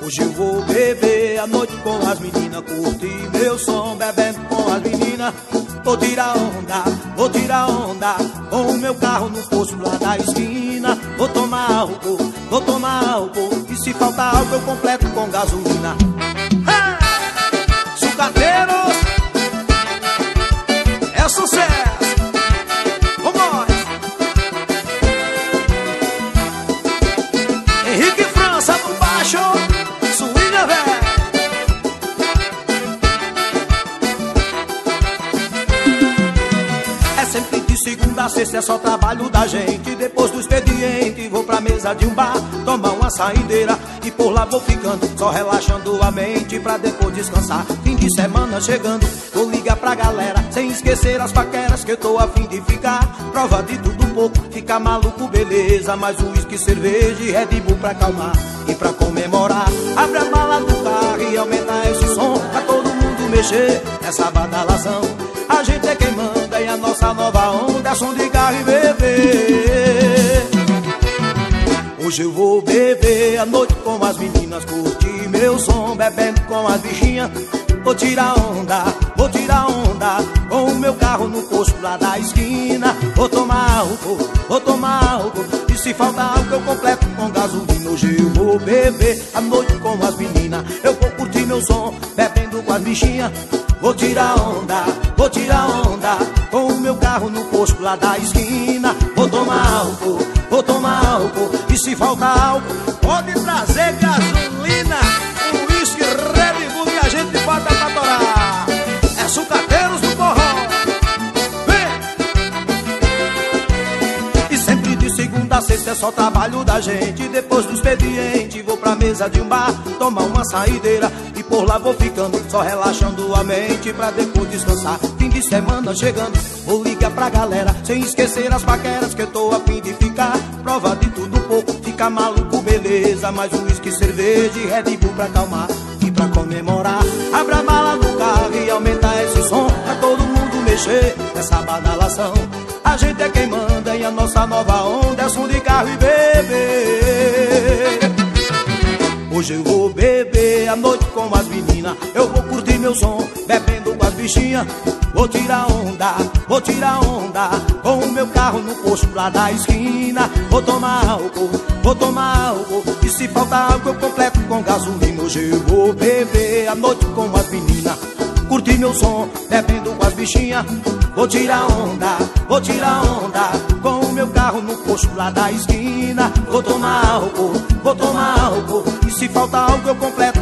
Hoje eu vou beber a noite com as meninas, curtir meu som, bebendo com as meninas. Vou tirar onda com o meu carro no posto lá da esquina. Vou tomar álcool, e se faltar álcool eu completo com gasolina. Sucateiros, é sucesso. Vamos! Henrique França no baixo, swinga, velho. É sempre de segunda a sexta, é só trabalho da gente. Depois do expediente vou pra mesa de um bar, tomar uma saideira e por lá vou ficando, só relaxando a mente pra depois descansar. Fim de semana chegando, vou ligar pra galera, sem esquecer as paqueras que eu tô a fim de ficar. Prova de tudo um pouco, ficar maluco beleza, mais uísque, cerveja e Red Bull pra acalmar. E pra comemorar, abre a mala do carro e aumenta esse som pra todo mundo mexer nessa badalação. A gente é quem manda e a nossa nova onda é som de carro e beber. Hoje eu vou beber a noite com as meninas, curtir meu som, bebendo com as bichinhas. Vou tirar onda com o meu carro no posto lá da esquina. Vou tomar álcool, e se faltar álcool eu completo com gasolina. Hoje eu vou beber a noite com as meninas, eu vou curtir meu som, bebendo com as bichinhas. Vou tirar onda com o meu carro no posto lá da esquina. Vou tomar álcool, e se faltar álcool pode trazer gasolina, um uísque Red Bull que a gente bota pra torar. É Sucateiros do Forró, vem! E sempre de segunda a sexta é só trabalho da gente. Depois do expediente vou pra mesa de um bar, tomar uma saideira e por lá vou ficando, só relaxando a mente pra depois descansar. Fim de semana chegando, vou ligar pra galera, sem esquecer as paqueras que eu tô a fim de ficar. Prova de tudo um pouco, ficar maluco beleza, mais uísque, cerveja e Red Bull pra acalmar. E pra comemorar, abre a mala do carro e aumenta esse som pra todo mundo mexer nessa badalação. A gente é quem manda e a nossa nova onda é som de carro e beber. Hoje eu vou beber a noite com as meninas, eu vou curtir meu som, bebendo com as bichinhas. Vou tirar onda com o meu carro no posto lá da esquina. Vou tomar álcool, e se faltar álcool eu completo com gasolina. Hoje eu vou beber a noite com as meninas, curtir meu som, bebendo com as bichinhas. Vou tirar onda com o meu carro no posto lá da esquina. Vou tomar álcool, e se faltar álcool eu completo